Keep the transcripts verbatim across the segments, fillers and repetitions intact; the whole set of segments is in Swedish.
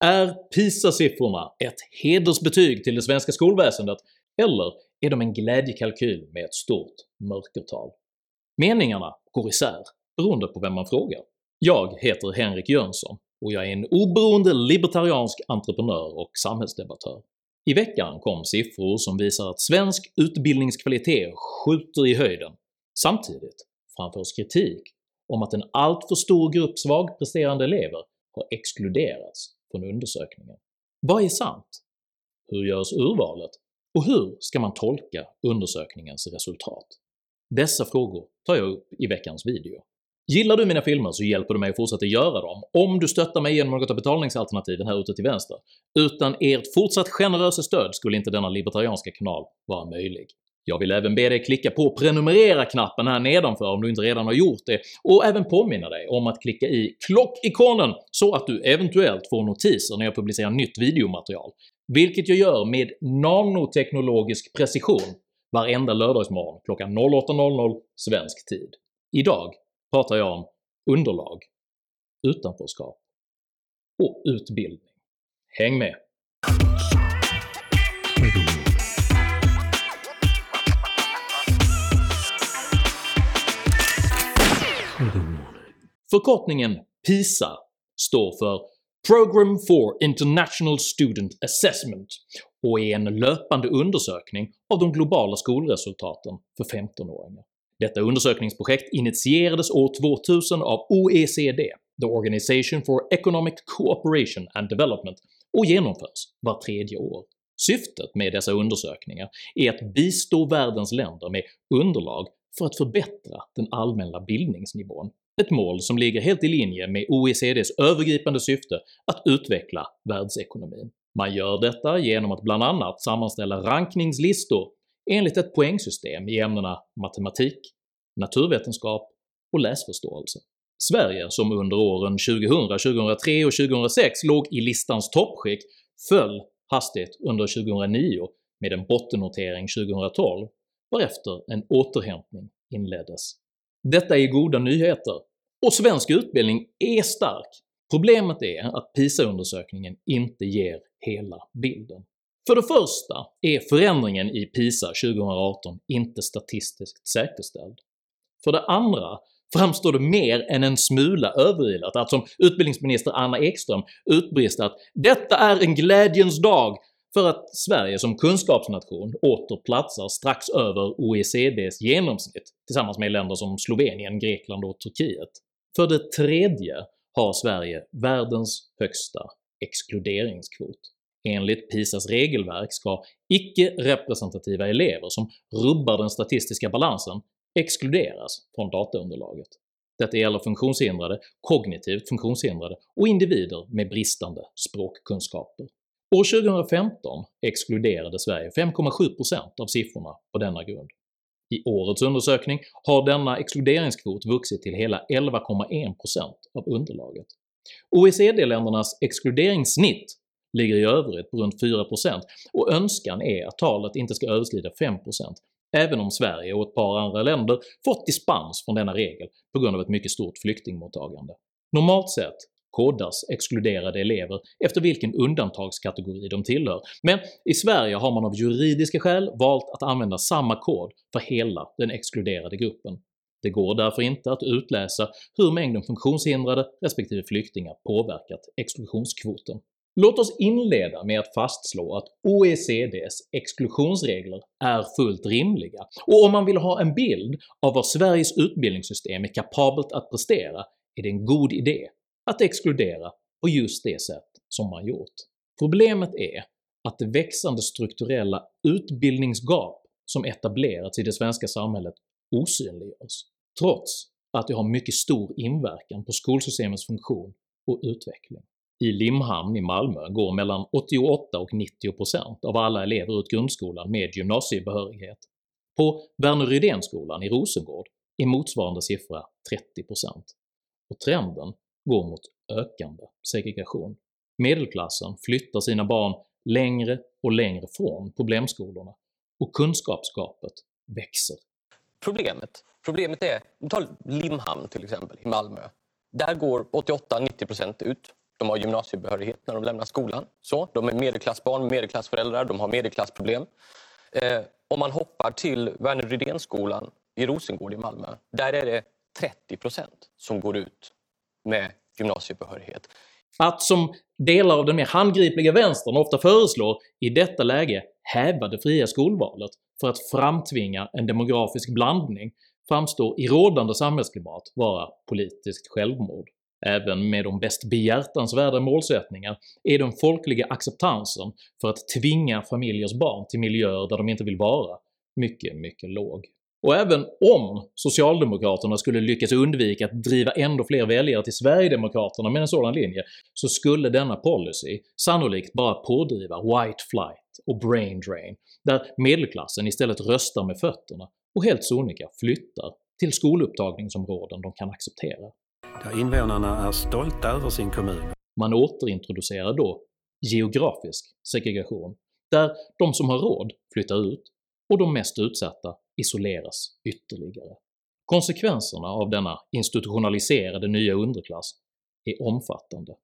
Är PISA-siffrorna ett hedersbetyg till det svenska skolväsendet eller är de en glädjekalkyl med ett stort mörkertal? Meningarna går isär beroende på vem man frågar. Jag heter Henrik Jönsson och jag är en oberoende libertariansk entreprenör och samhällsdebattör. I veckan kom siffror som visar att svensk utbildningskvalitet skjuter i höjden. Samtidigt framförs kritik om att en alltför stor grupp svagpresterande elever har exkluderats från undersökningen. Vad är sant? Hur görs urvalet? Och hur ska man tolka undersökningens resultat? Dessa frågor tar jag upp i veckans video. Gillar du mina filmer så hjälper du mig att fortsätta göra dem om du stöttar mig genom något av betalningsalternativen här ute till vänster. Utan ert fortsatt generösa stöd skulle inte denna libertarianska kanal vara möjlig. Jag vill även be dig klicka på prenumerera-knappen här nedanför om du inte redan har gjort det, och även påminna dig om att klicka i klockikonen så att du eventuellt får notiser när jag publicerar nytt videomaterial, vilket jag gör med nanoteknologisk precision varenda lördagsmorgon klockan åtta noll noll svensk tid. Idag pratar jag om underlag, utanförskap och utbildning. Häng med! Förkortningen PISA står för Program for International Student Assessment och är en löpande undersökning av de globala skolresultaten för femtonåringar. Detta undersökningsprojekt initierades år tvåtusen av O E C D, The Organization for Economic Cooperation and Development, och genomförs var tredje år. Syftet med dessa undersökningar är att bistå världens länder med underlag för att förbättra den allmänna bildningsnivån, ett mål som ligger helt i linje med O E C D:s övergripande syfte att utveckla världsekonomin. Man gör detta genom att bland annat sammanställa rankningslistor enligt ett poängsystem i ämnena matematik, naturvetenskap och läsförståelse. Sverige, som under åren tjugohundra, tjugohundratre och tjugohundrasex låg i listans toppskick, föll hastigt under tjugohundranio med en bottennotering tjugohundratolv, varefter en återhämtning inleddes. Detta är goda nyheter, och svensk utbildning är stark. Problemet är att PISA-undersökningen inte ger hela bilden. För det första är förändringen i PISA tjugohundraarton inte statistiskt säkerställd. För det andra framstår det mer än en smula överilat att som utbildningsminister Anna Ekström utbrista att “detta är en glädjens dag” för att Sverige som kunskapsnation åter platsar strax över O E C D:s genomsnitt tillsammans med länder som Slovenien, Grekland och Turkiet. För det tredje har Sverige världens högsta exkluderingskvot. Enligt PISAs regelverk ska icke-representativa elever som rubbar den statistiska balansen exkluderas från dataunderlaget. Detta gäller funktionshindrade, kognitivt funktionshindrade och individer med bristande språkkunskaper. År tjugohundrafemton exkluderade Sverige fem komma sju procent av siffrorna på denna grund. I årets undersökning har denna exkluderingskvot vuxit till hela elva komma en procent av underlaget. O E C D-ländernas exkluderingssnitt ligger i övrigt på runt fyra procent och önskan är att talet inte ska överskrida fem procent, även om Sverige och ett par andra länder fått dispens från denna regel på grund av ett mycket stort flyktingmottagande. Normalt sett kodas exkluderade elever efter vilken undantagskategori de tillhör, men i Sverige har man av juridiska skäl valt att använda samma kod för hela den exkluderade gruppen. Det går därför inte att utläsa hur mängden funktionshindrade respektive flyktingar påverkat exklusionskvoten. Låt oss inleda med att fastslå att O E C D:s exklusionsregler är fullt rimliga, och om man vill ha en bild av vad Sveriges utbildningssystem är kapabelt att prestera är det en god idé att exkludera på just det sätt som man gjort. Problemet är att det växande strukturella utbildningsgap som etablerats i det svenska samhället osynliggörs, trots att det har mycket stor inverkan på skolsystemets funktion och utveckling. I Limhamn i Malmö går mellan åttioåtta och nittio procent av alla elever ut grundskolan med gymnasiebehörighet. På Verner Rydénskolan i Rosengård är motsvarande siffra trettio procent. Och trenden går mot ökande segregation. Medelklassen flyttar sina barn längre och längre från problemskolorna, och kunskapsgapet växer. Problemet, problemet är, ta Limhamn till exempel i Malmö. Där går åttioåtta till nittio procent ut. De har gymnasiebehörighet när de lämnar skolan. Så, de är medelklassbarn, medelklassföräldrar, de har medelklassproblem. Eh, om man hoppar till Värner Rydénskolan i Rosengård i Malmö, där är det trettio procent som går ut med gymnasiebehörighet. Att som delar av den mer handgripliga vänstern ofta föreslår i detta läge häva det fria skolvalet för att framtvinga en demografisk blandning framstår i rådande samhällsklimat vara politiskt självmord. Även med de bäst behjärtansvärda målsättningar är den folkliga acceptansen för att tvinga familjers barn till miljöer där de inte vill vara mycket, mycket låg. Och även om Socialdemokraterna skulle lyckas undvika att driva ändå fler väljare till Sverigedemokraterna med en sådan linje, så skulle denna policy sannolikt bara pådriva white flight och brain drain, där medelklassen istället röstar med fötterna och helt sonika flyttar till skolupptagningsområden de kan acceptera. Där invånarna är stolta över sin kommun. Man återintroducerar då geografisk segregation, där de som har råd flyttar ut och de mest utsatta isoleras ytterligare. Konsekvenserna av denna institutionaliserade nya underklass är omfattande.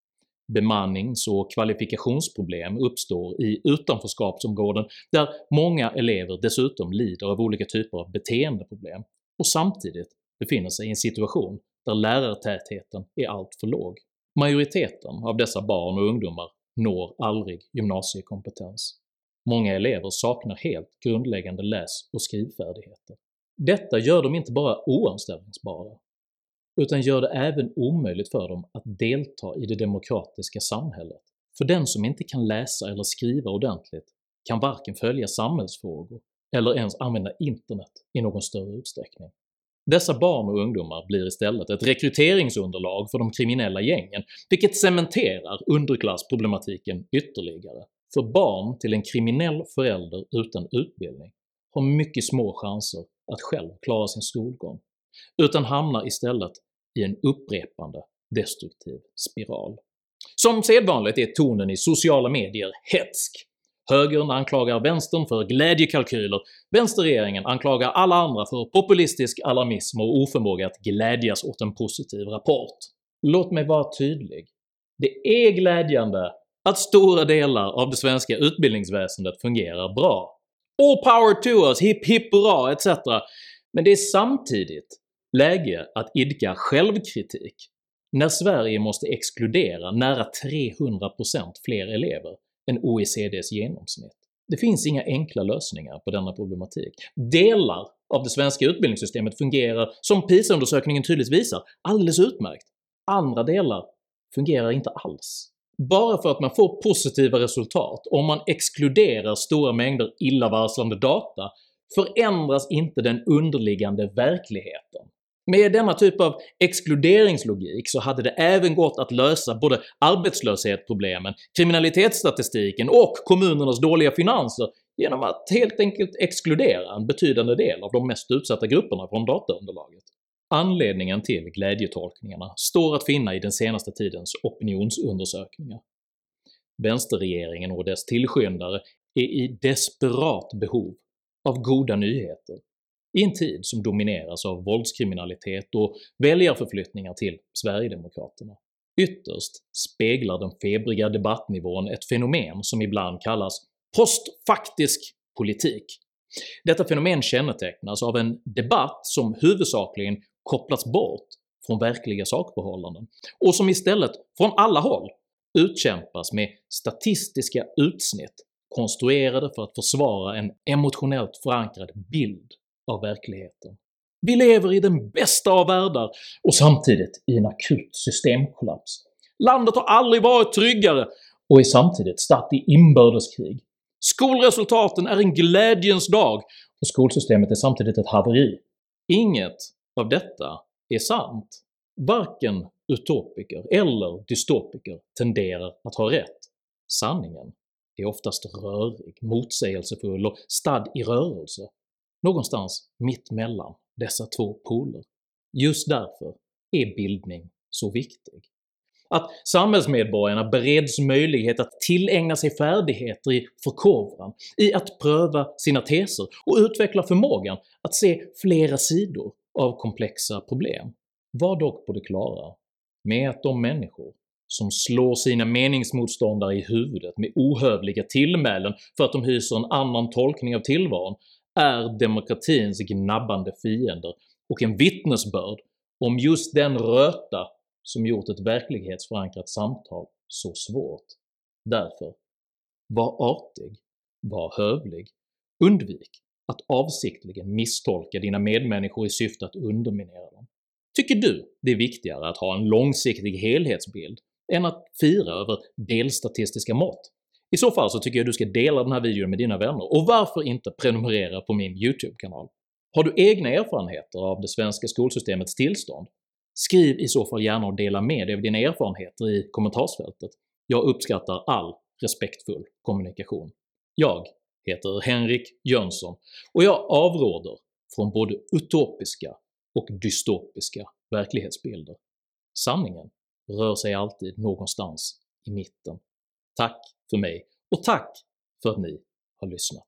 Bemannings- och kvalifikationsproblem uppstår i utanförskapsområden där många elever dessutom lider av olika typer av beteendeproblem och samtidigt befinner sig i en situation där lärartätheten är alltför låg. Majoriteten av dessa barn och ungdomar når aldrig gymnasiekompetens. Många elever saknar helt grundläggande läs- och skrivfärdigheter. Detta gör dem inte bara oanställningsbara, utan gör det även omöjligt för dem att delta i det demokratiska samhället. För den som inte kan läsa eller skriva ordentligt kan varken följa samhällsfrågor eller ens använda internet i någon större utsträckning. Dessa barn och ungdomar blir istället ett rekryteringsunderlag för de kriminella gängen, vilket cementerar underklassproblematiken ytterligare. För barn till en kriminell förälder utan utbildning har mycket små chanser att själv klara sin skolgång, utan hamnar istället i en upprepande destruktiv spiral. Som sedvanligt är tonen i sociala medier hetsk. Högern anklagar vänstern för glädjekalkyler, vänsterregeringen anklagar alla andra för populistisk alarmism och oförmåga att glädjas åt en positiv rapport. Låt mig vara tydlig. Det är glädjande att stora delar av det svenska utbildningsväsendet fungerar bra. All power to us, hipp hipp hurra et cetera. Men det är samtidigt läge att idka självkritik när Sverige måste exkludera nära trehundra procent fler elever än O E C D:s genomsnitt. Det finns inga enkla lösningar på denna problematik. Delar av det svenska utbildningssystemet fungerar, som PISA-undersökningen tydligt visar, alldeles utmärkt. Andra delar fungerar inte alls. Bara för att man får positiva resultat om man exkluderar stora mängder illavarslande data förändras inte den underliggande verkligheten. Med denna typ av exkluderingslogik så hade det även gått att lösa både arbetslöshetsproblemen, kriminalitetsstatistiken och kommunernas dåliga finanser genom att helt enkelt exkludera en betydande del av de mest utsatta grupperna från dataunderlaget. Anledningen till glädjetolkningarna står att finna i den senaste tidens opinionsundersökningar. Vänsterregeringen och dess tillskyndare är i desperat behov av goda nyheter i en tid som domineras av våldskriminalitet och väljarförflyttningar till Sverigedemokraterna. Ytterst speglar den febriga debattnivån ett fenomen som ibland kallas postfaktisk politik. Detta fenomen kännetecknas av en debatt som huvudsakligen kopplats bort från verkliga sakförhållanden och som istället från alla håll utkämpas med statistiska utsnitt konstruerade för att försvara en emotionellt förankrad bild av verkligheten. Vi lever i den bästa av världar och samtidigt i en akut systemkollaps. Landet har aldrig varit tryggare och är samtidigt statt i inbördeskrig. Skolresultaten är en glädjens dag och skolsystemet är samtidigt ett haveri. Inget av detta är sant. Varken utopiker eller dystopiker tenderar att ha rätt. Sanningen är oftast rörig, motsägelsefull och stadd i rörelse. Någonstans mitt mellan dessa två poler. Just därför är bildning så viktig. Att samhällsmedborgarna bereds möjlighet att tillägna sig färdigheter i förkovran, i att pröva sina teser och utveckla förmågan att se flera sidor av komplexa problem. Var dock på det klara med att de människor som slår sina meningsmotståndare i huvudet med ohövliga tillmälen för att de hyser en annan tolkning av tillvaron är demokratins gnabbande fiender och en vittnesbörd om just den röta som gjort ett verklighetsförankrat samtal så svårt. Därför, var artig, var hövlig, undvik att avsiktligen misstolka dina medmänniskor i syfte att underminera dem. Tycker du det är viktigare att ha en långsiktig helhetsbild än att fira över delstatistiska mått? I så fall så tycker jag du ska dela den här videon med dina vänner, och varför inte prenumerera på min YouTube-kanal? Har du egna erfarenheter av det svenska skolsystemets tillstånd? Skriv i så fall gärna och dela med dig av dina erfarenheter i kommentarsfältet. Jag uppskattar all respektfull kommunikation. Jag heter Henrik Jönsson och jag avråder från både utopiska och dystopiska verklighetsbilder. Sanningen rör sig alltid någonstans i mitten. Tack för mig, och tack för att ni har lyssnat.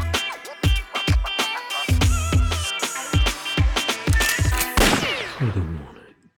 Mm.